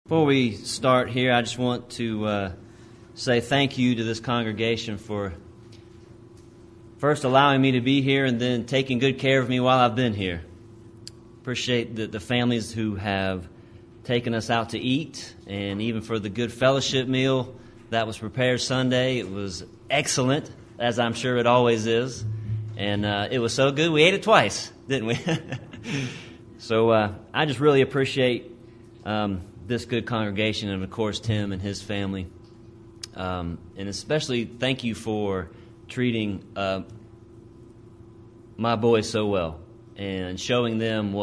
Before we start here, I just want to say thank you to this congregation for first allowing me to be here and then taking good care of me while I've been here. Appreciate the families who have taken us out to eat, and even for the good fellowship meal that was prepared Sunday. It was excellent, as I'm sure it always is, and it was so good we ate it twice, didn't we? So I just really appreciate this good congregation, and of course Tim and his family, and especially thank you for treating my boys so well and showing them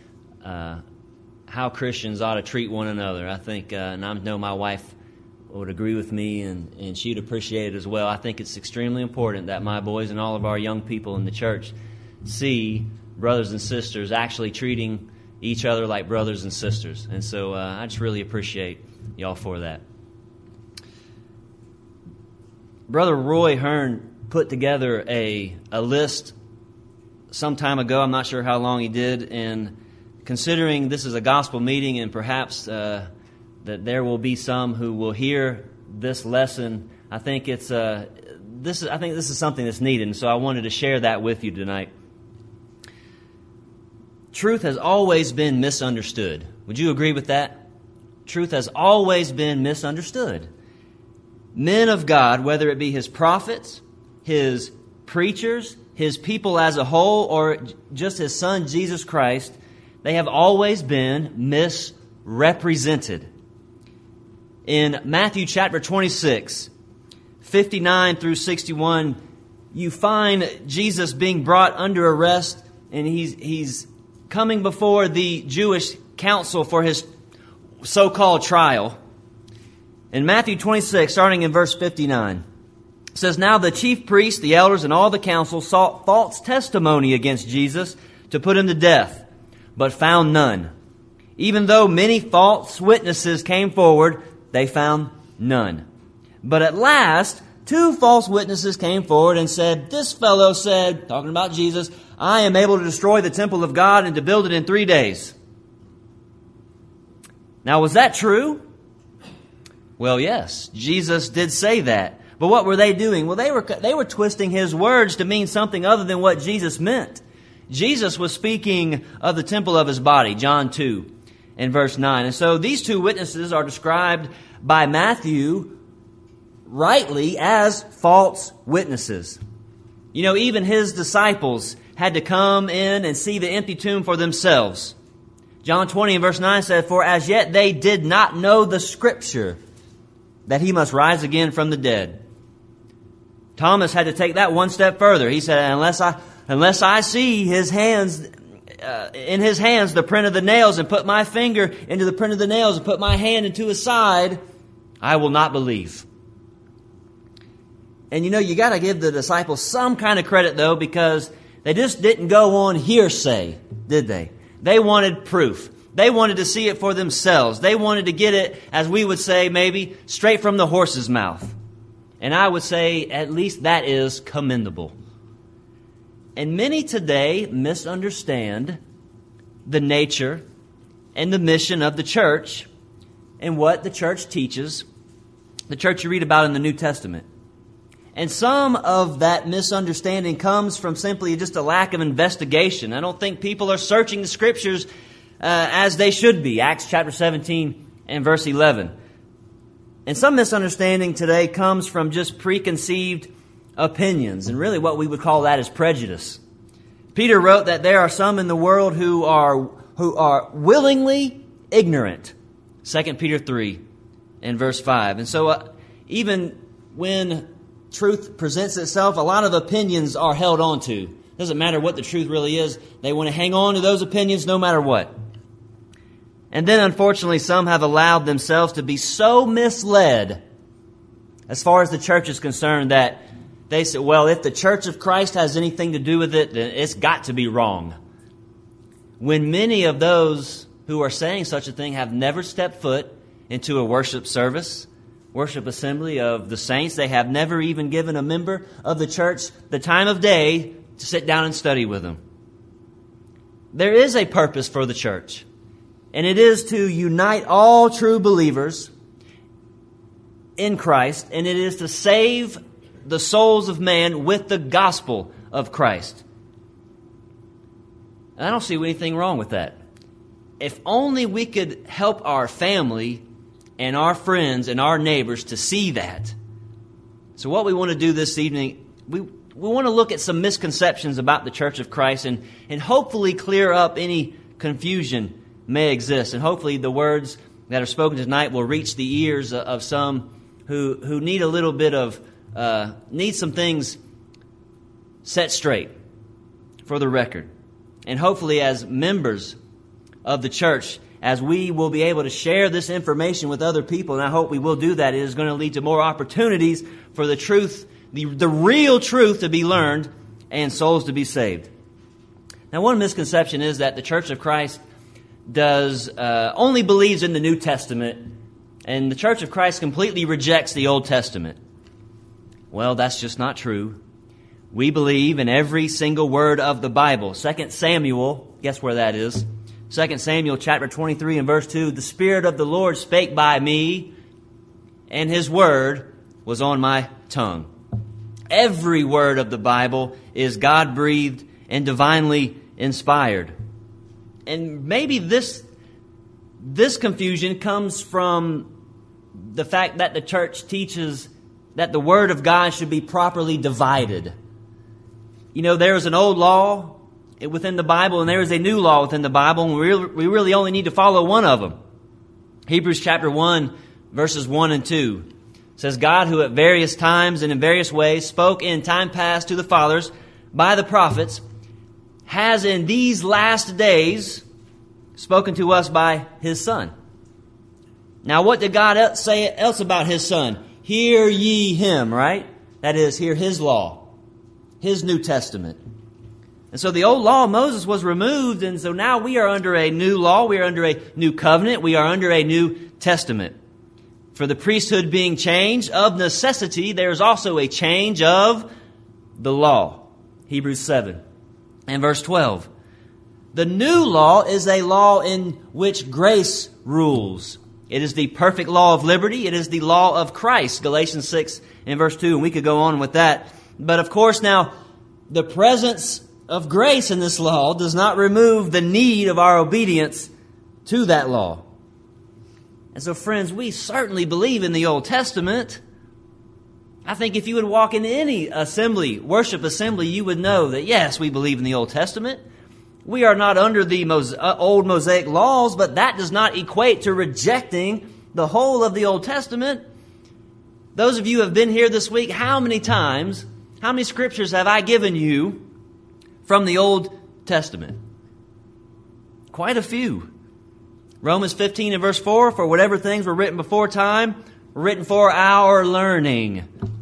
how Christians ought to treat one another. I think, and I know my wife would agree with me, and she'd appreciate it as well. I think it's extremely important that my boys and all of our young people in the church see brothers and sisters actually treating each other like brothers and sisters. And so I just really appreciate y'all for that. Brother Roy Hearn put together a list some time ago. I'm not sure how long he did. And considering this is a gospel meeting and perhaps that there will be some who will hear this lesson, I think this is something that's needed. And so I wanted to share that with you tonight. Truth has always been misunderstood. Would you agree with that? Truth has always been misunderstood. Men of God, whether it be His prophets, His preachers, His people as a whole, or just His Son, Jesus Christ, they have always been misrepresented. In Matthew chapter 26, 59 through 61, you find Jesus being brought under arrest, and he's coming before the Jewish council for his so-called trial. In Matthew 26, starting in verse 59, it says, "Now the chief priests, the elders, and all the council sought false testimony against Jesus to put him to death, but found none. Even though many false witnesses came forward, they found none. But at last, 2 false witnesses came forward and said, 'This fellow said,'" talking about Jesus, "'I am able to destroy the temple of God and to build it in 3 days.'" Now, was that true? Well, yes, Jesus did say that. But what were they doing? Well, they were twisting His words to mean something other than what Jesus meant. Jesus was speaking of the temple of His body, John 2 and verse 9. And so these 2 witnesses are described by Matthew rightly as false witnesses. You know, even His disciples had to come in and see the empty tomb for themselves. John 20 and verse 9 said, "For as yet they did not know the Scripture, that He must rise again from the dead." Thomas had to take that one step further. He said, unless I see His hands, in His hands the print of the nails, and put my finger into the print of the nails, and put my hand into His side, I will not believe." And you know, you got to give the disciples some kind of credit, though, because they just didn't go on hearsay, did they? They wanted proof. They wanted to see it for themselves. They wanted to get it, as we would say, maybe straight from the horse's mouth. And I would say at least that is commendable. And many today misunderstand the nature and the mission of the church and what the church teaches, the church you read about in the New Testament. And some of that misunderstanding comes from simply just a lack of investigation. I don't think people are searching the Scriptures as they should be. Acts chapter 17 and verse 11. And some misunderstanding today comes from just preconceived opinions. And really what we would call that is prejudice. Peter wrote that there are some in the world who are willingly ignorant. 2 Peter 3 and verse 5. And so even when truth presents itself, a lot of opinions are held on to. Doesn't matter what the truth really is. They want to hang on to those opinions no matter what. And then, unfortunately, some have allowed themselves to be so misled as far as the church is concerned that they say, well, if the Church of Christ has anything to do with it, then it's got to be wrong. When many of those who are saying such a thing have never stepped foot into a worship service, worship assembly of the saints. They have never even given a member of the church the time of day to sit down and study with them. There is a purpose for the church. And it is to unite all true believers in Christ, and it is to save the souls of man with the gospel of Christ. And I don't see anything wrong with that. If only we could help our family and our friends and our neighbors to see that. So what we want to do this evening, we want to look at some misconceptions about the Church of Christ and hopefully clear up any confusion may exist. And hopefully the words that are spoken tonight will reach the ears of some who need a little bit of, need some things set straight for the record. And hopefully as members of the church, as we will be able to share this information with other people, and I hope we will do that, it is going to lead to more opportunities for the truth, the real truth to be learned and souls to be saved. Now, one misconception is that the Church of Christ only believes in the New Testament, and the Church of Christ completely rejects the Old Testament. Well, that's just not true. We believe in every single word of the Bible. 2 Samuel, guess where that is? 2 Samuel chapter 23 and verse 2, the Spirit of the Lord spake by me, and His word was on my tongue. Every word of the Bible is God-breathed and divinely inspired. And maybe this confusion comes from the fact that the church teaches that the Word of God should be properly divided. You know, there is an old law within the Bible, and there is a new law within the Bible, and we really only need to follow one of them. Hebrews chapter 1, verses 1 and 2 says, God, who at various times and in various ways spoke in time past to the fathers by the prophets, has in these last days spoken to us by His Son. Now, what did God say else about His Son? Hear ye Him, right? That is, hear His law, His New Testament. And so the old law of Moses was removed, and so now we are under a new law, we are under a new covenant, we are under a new testament. For the priesthood being changed, of necessity, there is also a change of the law. Hebrews 7 and verse 12. The new law is a law in which grace rules. It is the perfect law of liberty. It is the law of Christ. Galatians 6 and verse 2. And we could go on with that. But of course now, the presence of grace in this law does not remove the need of our obedience to that law. And so friends, we certainly believe in the Old Testament. I think if you would walk into any assembly, worship assembly, you would know that yes, we believe in the Old Testament. We are not under the old Mosaic laws, but that does not equate to rejecting the whole of the Old Testament. Those of you who have been here this week, how many scriptures have I given you from the Old Testament? Quite a few. Romans 15 and verse 4, for whatever things were written before time, were written for our learning.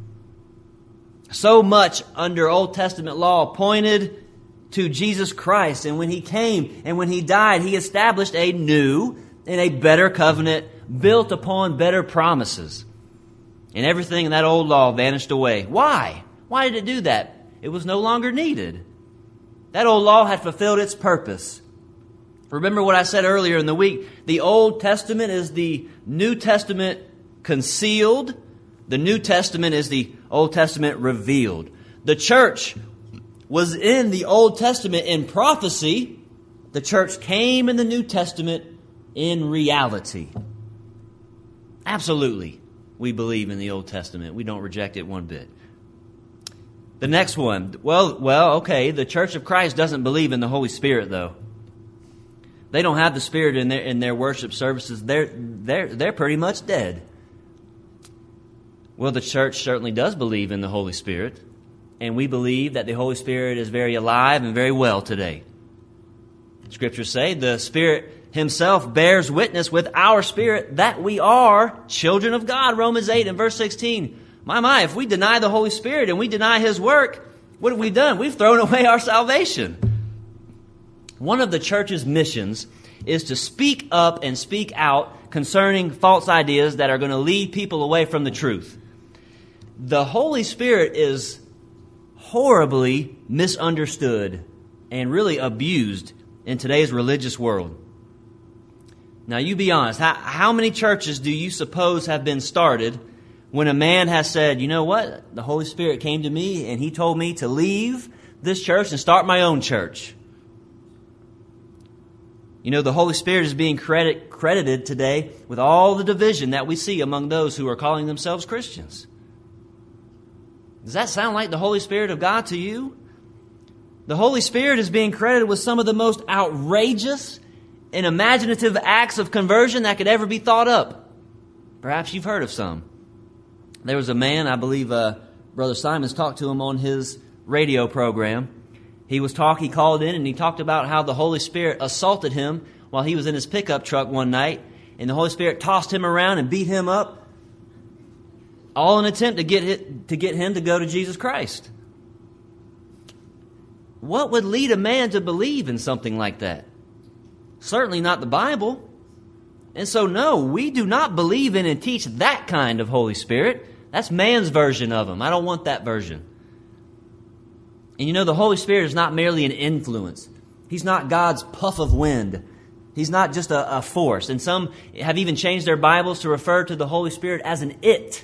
So much under Old Testament law pointed to Jesus Christ. And when He came and when He died, He established a new and a better covenant built upon better promises. And everything in that old law vanished away. Why? Why did it do that? It was no longer needed. That old law had fulfilled its purpose. Remember what I said earlier in the week. The Old Testament is the New Testament concealed. The New Testament is the Old Testament revealed. The church was in the Old Testament in prophecy. The church came in the New Testament in reality. Absolutely, we believe in the Old Testament. We don't reject it one bit. The next one, okay, the Church of Christ doesn't believe in the Holy Spirit, though. They don't have the Spirit in their worship services. They're pretty much dead. Well, the church certainly does believe in the Holy Spirit, and we believe that the Holy Spirit is very alive and very well today. Scriptures say the Spirit Himself bears witness with our spirit that we are children of God. Romans 8 and verse 16. My, if we deny the Holy Spirit and we deny His work, what have we done? We've thrown away our salvation. One of the church's missions is to speak up and speak out concerning false ideas that are going to lead people away from the truth. The Holy Spirit is horribly misunderstood and really abused in today's religious world. Now, you be honest. How many churches do you suppose have been started when a man has said, you know what? The Holy Spirit came to me and He told me to leave this church and start my own church. You know, the Holy Spirit is being credited today with all the division that we see among those who are calling themselves Christians. Does that sound like the Holy Spirit of God to you? The Holy Spirit is being credited with some of the most outrageous and imaginative acts of conversion that could ever be thought up. Perhaps you've heard of some. There was a man, I believe Brother Simons talked to him on his radio program. He called in and he talked about how the Holy Spirit assaulted him while he was in his pickup truck one night, and the Holy Spirit tossed him around and beat him up, all in an attempt to get him to go to Jesus Christ. What would lead a man to believe in something like that? Certainly not the Bible. And so, no, we do not believe in and teach that kind of Holy Spirit. That's man's version of Him. I don't want that version. And you know, the Holy Spirit is not merely an influence. He's not God's puff of wind. He's not just a force. And some have even changed their Bibles to refer to the Holy Spirit as an it.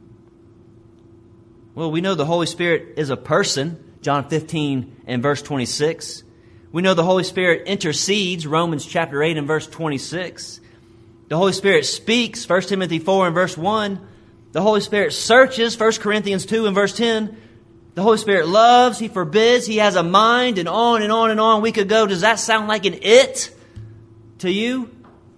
Well, we know the Holy Spirit is a person, John 15 and verse 26. We know the Holy Spirit intercedes, Romans chapter 8 and verse 26. The Holy Spirit speaks, 1 Timothy 4 and verse 1. The Holy Spirit searches, 1 Corinthians 2 and verse 10. The Holy Spirit loves, He forbids, He has a mind, and on and on and on we could go. Does that sound like an it to you?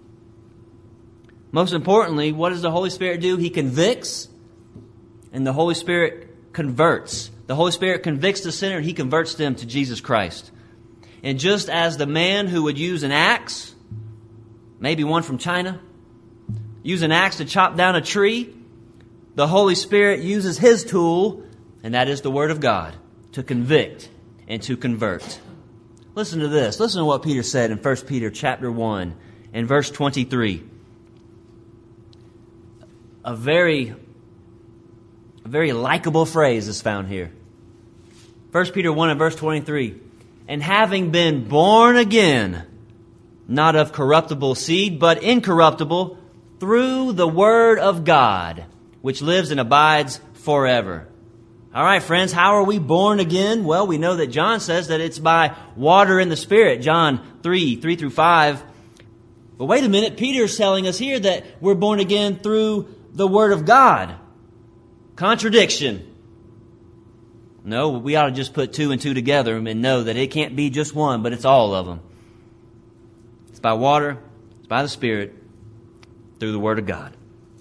Most importantly, what does the Holy Spirit do? He convicts, and the Holy Spirit converts. The Holy Spirit convicts the sinner, and He converts them to Jesus Christ. And just as the man who would use an axe, maybe one from China, use an axe to chop down a tree, the Holy Spirit uses His tool, and that is the Word of God, to convict and to convert. Listen to this. Listen to what Peter said in 1 Peter chapter 1 and verse 23. A very likable phrase is found here. 1 Peter 1 and verse 23. And having been born again, not of corruptible seed, but incorruptible, through the Word of God, which lives and abides forever. All right, friends, how are we born again? Well, we know that John says that it's by water and the Spirit, John 3 through 5. But wait a minute, Peter's telling us here that we're born again through the Word of God. Contradiction. No, we ought to just put two and two together and know that it can't be just one, but it's all of them. It's by water, it's by the Spirit, through the Word of God.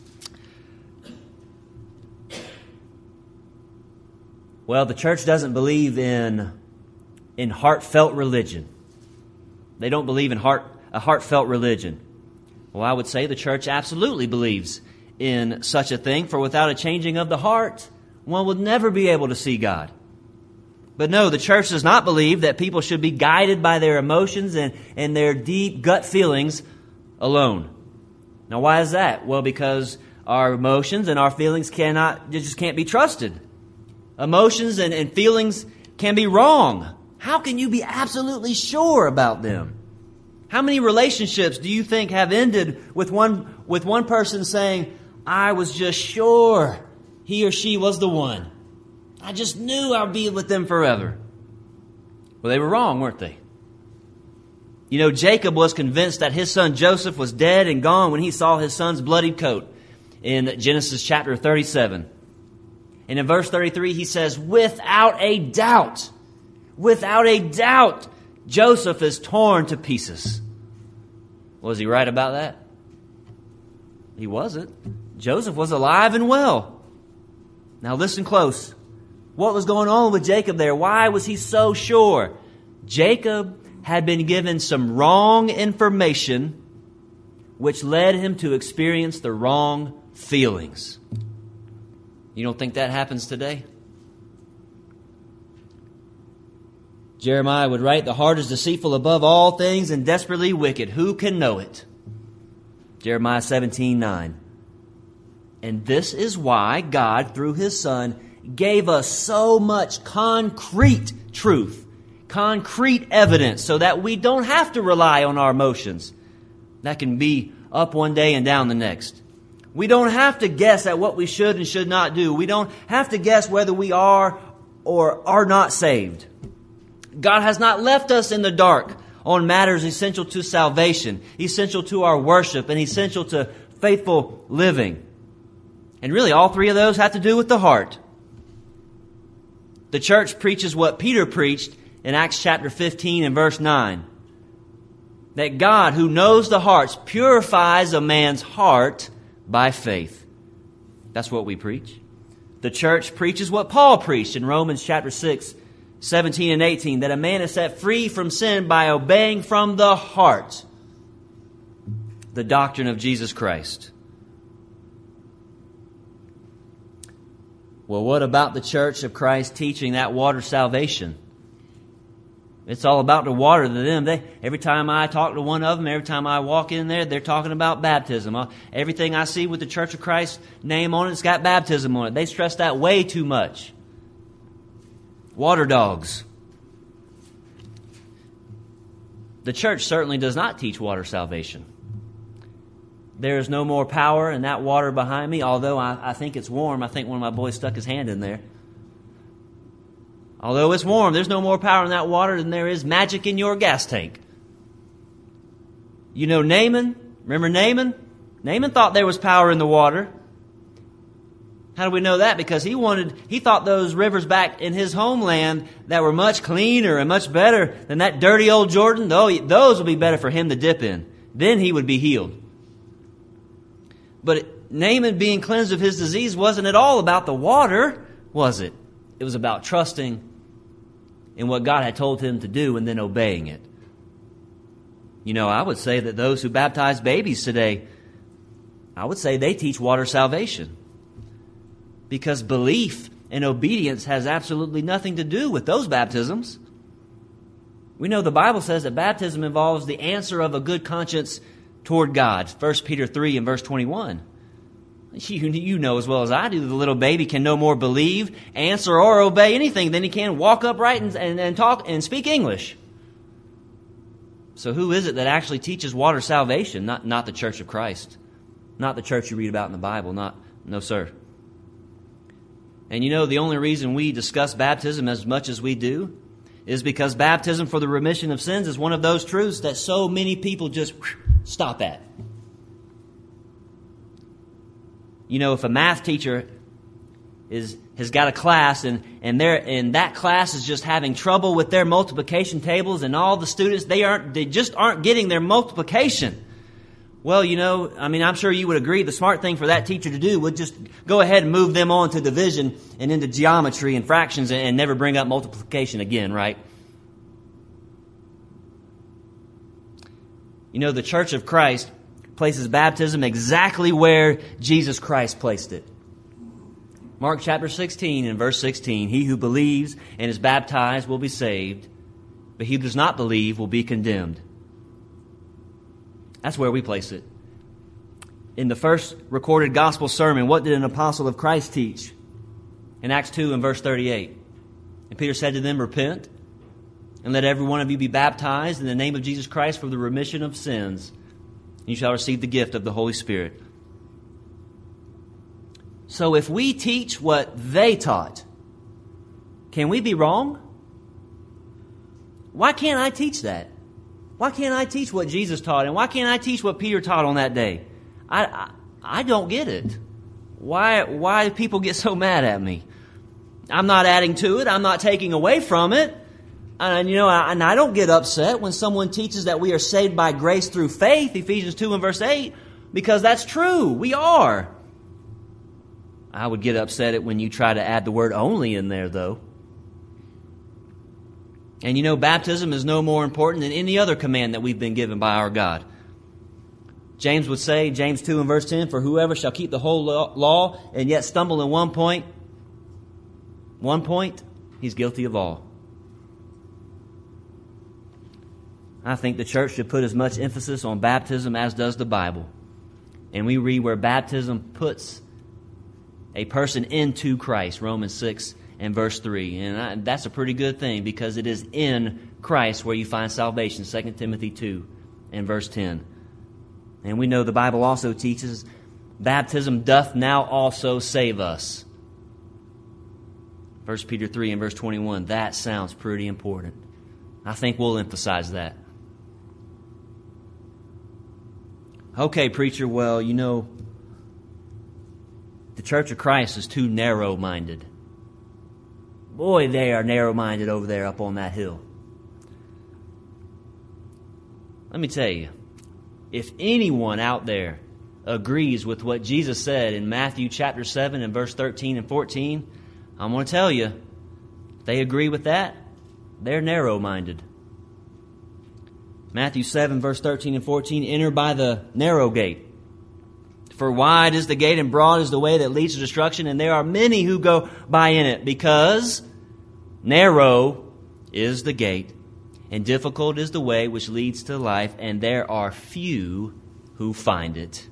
Well, the church doesn't believe in heartfelt religion. They don't believe in a heartfelt religion. Well, I would say the church absolutely believes in such a thing, for without a changing of the heart, one would never be able to see God. But no, the church does not believe that people should be guided by their emotions and their deep gut feelings alone. Now, why is that? Well, because our emotions and our feelings just can't be trusted. Emotions and feelings can be wrong. How can you be absolutely sure about them? How many relationships do you think have ended with one person saying, I was just sure he or she was the one. I just knew I'd be with them forever. Well, they were wrong, weren't they? You know, Jacob was convinced that his son Joseph was dead and gone when he saw his son's bloodied coat in Genesis chapter 37. And in verse 33, he says, without a doubt, Joseph is torn to pieces. Was he right about that? He wasn't. Joseph was alive and well. Now listen close. What was going on with Jacob there? Why was he so sure? Jacob had been given some wrong information which led him to experience the wrong feelings. You don't think that happens today? Jeremiah would write, the heart is deceitful above all things and desperately wicked. Who can know it? Jeremiah 17:9. And this is why God, through His Son, gave us so much concrete truth, concrete evidence, so that we don't have to rely on our emotions. that can be up one day and down the next. We don't have to guess at what we should and should not do. We don't have to guess whether we are or are not saved. God has not left us in the dark on matters essential to salvation, essential to our worship, and essential to faithful living. And really, all three of those have to do with the heart. The church preaches what Peter preached in Acts chapter 15 and verse 9. That God, who knows the hearts, purifies a man's heart by faith. That's what we preach. The church preaches what Paul preached in Romans chapter 6, 17 and 18, that a man is set free from sin by obeying from the heart the doctrine of Jesus Christ. Well, what about the Church of Christ teaching that water salvation? It's all about the water to them. Every time I talk to one of them, every time I walk in there, they're talking about baptism. Everything I see with the Church of Christ name on it, it's got baptism on it. They stress that way too much. Water dogs. The church certainly does not teach water salvation. There is no more power in that water behind me, although I think it's warm. I think one of my boys stuck his hand in there. Although it's warm, there's no more power in that water than there is magic in your gas tank. You know Naaman? Remember Naaman? Naaman thought there was power in the water. How do we know that? Because he thought those rivers back in his homeland that were much cleaner and much better than that dirty old Jordan, those would be better for him to dip in. Then he would be healed. But Naaman being cleansed of his disease wasn't at all about the water, was it? It was about trusting in what God had told him to do and then obeying it. You know, I would say that those who baptize babies today, I would say they teach water salvation. Because belief and obedience has absolutely nothing to do with those baptisms. We know the Bible says that baptism involves the answer of a good conscience toward God. 1 Peter 3 and verse 21. You know as well as I do, the little baby can no more believe, answer, or obey anything than he can walk upright and talk and speak English. So who is it that actually teaches water salvation? Not the Church of Christ. Not the church you read about in the Bible. No, sir. And you know, the only reason we discuss baptism as much as we do is because baptism for the remission of sins is one of those truths that so many people just stop at. You know, if a math teacher has got a class and that class is just having trouble with their multiplication tables and all the students, they just aren't getting their multiplication. Well, you know, I mean, I'm sure you would agree the smart thing for that teacher to do would just go ahead and move them on to division and into geometry and fractions and never bring up multiplication again, right? You know, the Church of Christ places baptism exactly where Jesus Christ placed it. Mark chapter 16 and verse 16, he who believes and is baptized will be saved, but he who does not believe will be condemned. That's where we place it. In the first recorded gospel sermon, what did an apostle of Christ teach? In Acts 2 and verse 38. And Peter said to them, repent, and let every one of you be baptized in the name of Jesus Christ for the remission of sins. And you shall receive the gift of the Holy Spirit. So if we teach what they taught, can we be wrong? Why can't I teach that? Why can't I teach what Jesus taught? And why can't I teach what Peter taught on that day? I don't get it. Why do people get so mad at me? I'm not adding to it. I'm not taking away from it. And you know, I don't get upset when someone teaches that we are saved by grace through faith, Ephesians 2 and verse 8, because that's true. We are. I would get upset at when you try to add the word only in there, though. And you know, baptism is no more important than any other command that we've been given by our God. James would say, James 2 and verse 10, for whoever shall keep the whole law and yet stumble in one point, he's guilty of all. I think the church should put as much emphasis on baptism as does the Bible. And we read where baptism puts a person into Christ, Romans 6 and verse 3. And that's a pretty good thing because it is in Christ where you find salvation, 2 Timothy 2 and verse 10. And we know the Bible also teaches baptism doth now also save us. 1 Peter 3 and verse 21. That sounds pretty important. I think we'll emphasize that. Okay, preacher, well, you know, the Church of Christ is too narrow-minded. Boy, they are narrow-minded over there up on that hill. Let me tell you, if anyone out there agrees with what Jesus said in Matthew chapter 7 and verse 13 and 14, I'm going to tell you, if they agree with that, they're narrow-minded. Matthew 7 verse 13 and 14, enter by the narrow gate. For wide is the gate and broad is the way that leads to destruction, and there are many who go by in it, because narrow is the gate and difficult is the way which leads to life, and there are few who find it.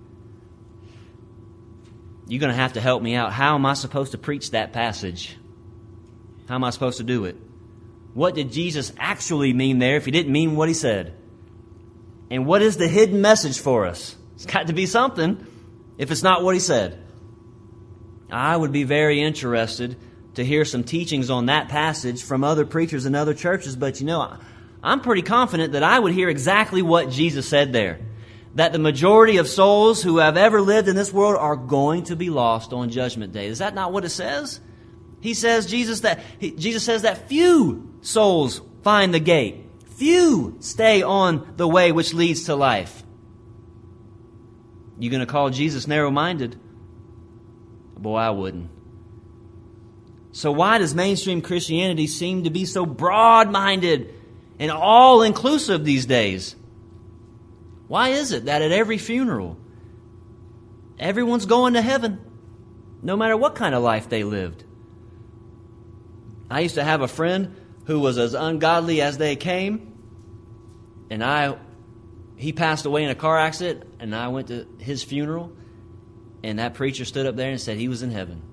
You're going to have to help me out. How am I supposed to preach that passage? How am I supposed to do it? What did Jesus actually mean there if he didn't mean what he said? And what is the hidden message for us? It's got to be something if it's not what he said. I would be very interested to hear some teachings on that passage from other preachers in other churches, but you know, I'm pretty confident that I would hear exactly what Jesus said there. That the majority of souls who have ever lived in this world are going to be lost on Judgment Day. Is that not what it says? Jesus says that few souls find the gate. Few stay on the way which leads to life. You going to call Jesus narrow-minded? Boy, I wouldn't. So why does mainstream Christianity seem to be so broad-minded and all-inclusive these days? Why is it that at every funeral, everyone's going to heaven, no matter what kind of life they lived? I used to have a friend who was as ungodly as they came, and he passed away in a car accident, and I went to his funeral, and that preacher stood up there and said he was in heaven.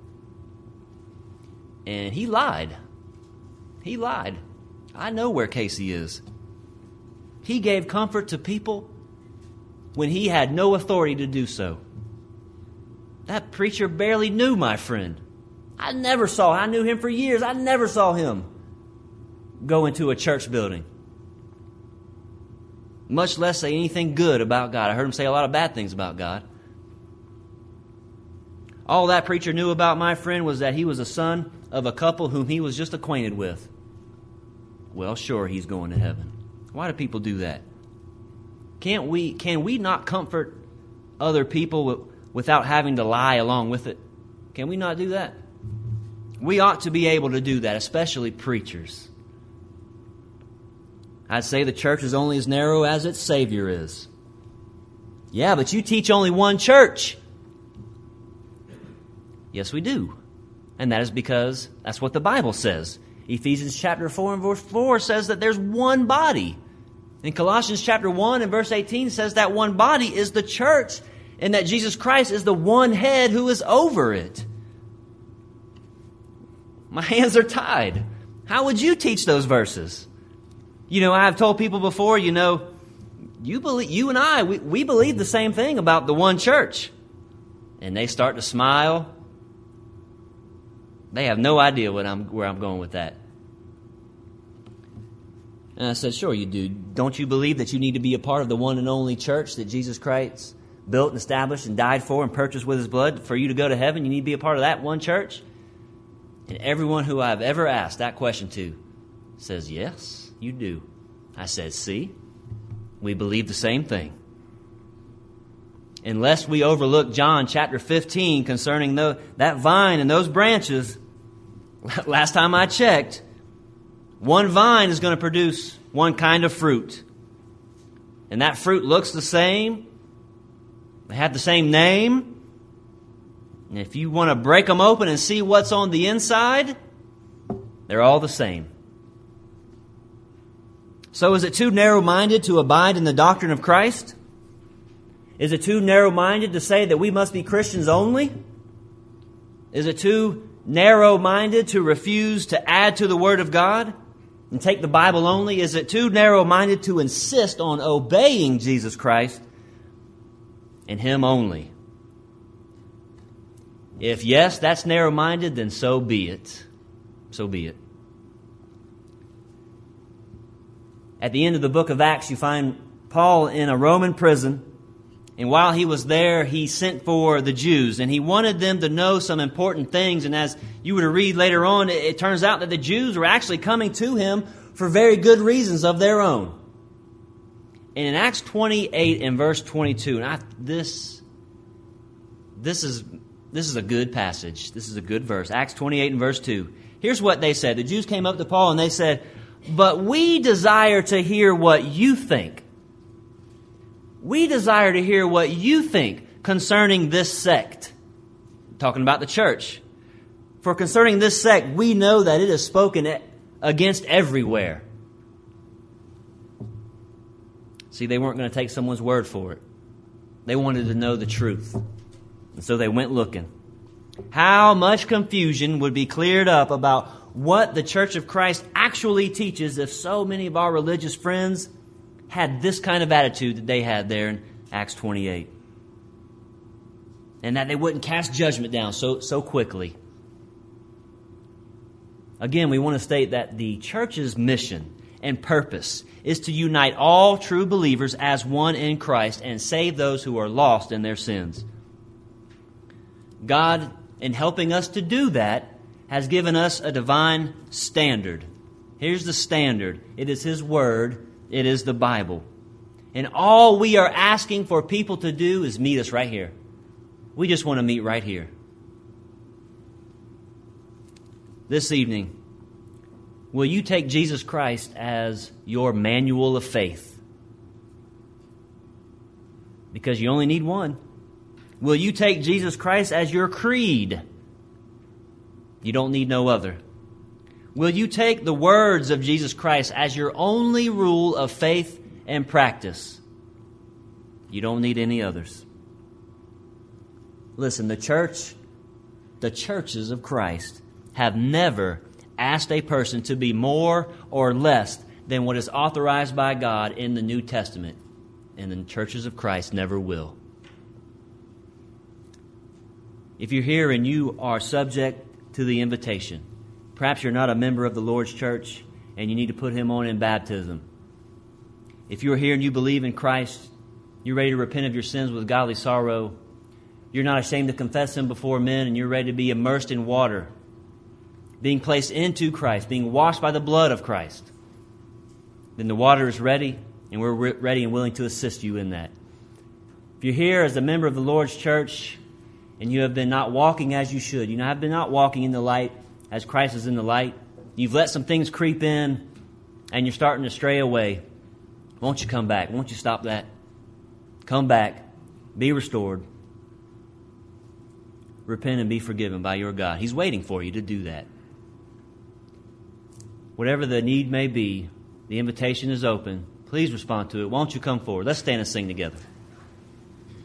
And he lied. He lied. I know where Casey is. He gave comfort to people when he had no authority to do so. That preacher barely knew my friend. I knew him for years. I never saw him go into a church building, much less say anything good about God. I heard him say a lot of bad things about God. All that preacher knew about my friend was that he was a son of a couple whom he was just acquainted with. Well, sure, he's going to heaven. Why do people do that? Can we not comfort other people without having to lie along with it? Can we not do that? We ought to be able to do that, especially preachers. I'd say the church is only as narrow as its Savior is. Yeah, but you teach only one church. Yes, we do. And that is because that's what the Bible says. Ephesians chapter 4 and verse 4 says that there's one body. And Colossians chapter 1 and verse 18 says that one body is the church, and that Jesus Christ is the one head who is over it. My hands are tied. How would you teach those verses? You know, I've told people before, you know, you and I, we believe the same thing about the one church. And they start to smile. They have no idea where I'm going with that. And I said, sure you do. Don't you believe that you need to be a part of the one and only church that Jesus Christ built and established and died for and purchased with his blood for you to go to heaven? You need to be a part of that one church? And everyone who I've ever asked that question to says, yes, you do. I said, see, we believe the same thing. Unless we overlook John chapter 15 concerning that vine and those branches, last time I checked, one vine is going to produce one kind of fruit. And that fruit looks the same. They have the same name. And if you want to break them open and see what's on the inside, they're all the same. So is it too narrow-minded to abide in the doctrine of Christ? Is it too narrow-minded to say that we must be Christians only? Is it too narrow-minded to refuse to add to the Word of God and take the Bible only? Is it too narrow-minded to insist on obeying Jesus Christ and Him only. If yes, that's narrow-minded, then so be it. So be it. At the end of the book of Acts, you find Paul in a Roman prison. And while he was there, he sent for the Jews. And he wanted them to know some important things. And as you were to read later on, it turns out that the Jews were actually coming to him for very good reasons of their own. And in Acts 28 and verse 22, and this is a good passage. This is a good verse. Acts 28 and verse 2. Here's what they said. The Jews came up to Paul and they said, "But we desire to hear what you think. We desire to hear what you think concerning this sect." Talking about the church. "For concerning this sect, we know that it is spoken against everywhere." See, they weren't going to take someone's word for it. They wanted to know the truth. And so they went looking. How much confusion would be cleared up about what the Church of Christ actually teaches if so many of our religious friends had this kind of attitude that they had there in Acts 28. And that they wouldn't cast judgment down so quickly. Again, we want to state that the church's mission and purpose is to unite all true believers as one in Christ and save those who are lost in their sins. God, in helping us to do that, has given us a divine standard. Here's the standard. It is His Word. It is the Bible. And all we are asking for people to do is meet us right here. We just want to meet right here. This evening, will you take Jesus Christ as your manual of faith? Because you only need one. Will you take Jesus Christ as your creed? You don't need no other. Will you take the words of Jesus Christ as your only rule of faith and practice? You don't need any others. Listen, the churches of Christ have never asked a person to be more or less than what is authorized by God in the New Testament. And the churches of Christ never will. If you're here and you are subject to the invitation, perhaps you're not a member of the Lord's church and you need to put Him on in baptism. If you're here and you believe in Christ, you're ready to repent of your sins with godly sorrow, you're not ashamed to confess Him before men, and you're ready to be immersed in water, being placed into Christ, being washed by the blood of Christ, then the water is ready, and we're ready and willing to assist you in that. If you're here as a member of the Lord's church and you have been not walking as you should, you have been not walking in the light as Christ is in the light, you've let some things creep in and you're starting to stray away, won't you come back? Won't you stop that? Come back. Be restored. Repent and be forgiven by your God. He's waiting for you to do that. Whatever the need may be, the invitation is open. Please respond to it. Won't you come forward? Let's stand and sing together.